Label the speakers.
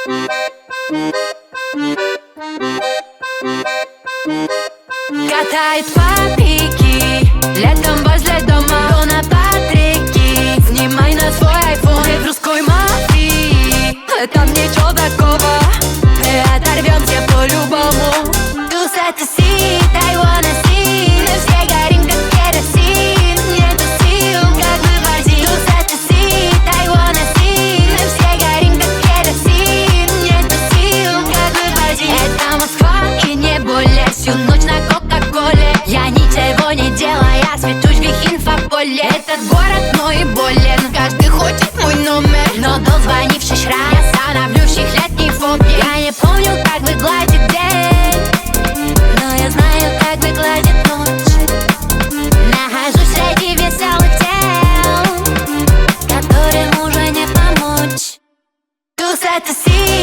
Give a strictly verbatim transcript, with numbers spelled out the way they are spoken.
Speaker 1: Катает по пике летом возле дома Дона Патрики. Снимай на свой айфон русской мафии. Там ничего такого, мы оторвемся по-любому. Ту set to see, I wanna see. Мы все горим как керосин. Нету сил, как вывозить. Ту set to see, I wanna see. Мы все горим как керосин. Нету сил, как вывозить. Это Москва и не более. Всю ночь на кока-коле. Я ничего не делаю, я светусь в их инфополе. Этот город мой болен, каждый хочет мой номер. Но дозвонившись раз, я становлюсь в их летней фобе. Я не помню, как выгладит день, но я знаю, как выгладит ночь. Нахожусь среди веселых тел, которым уже не помочь. Ту set to see.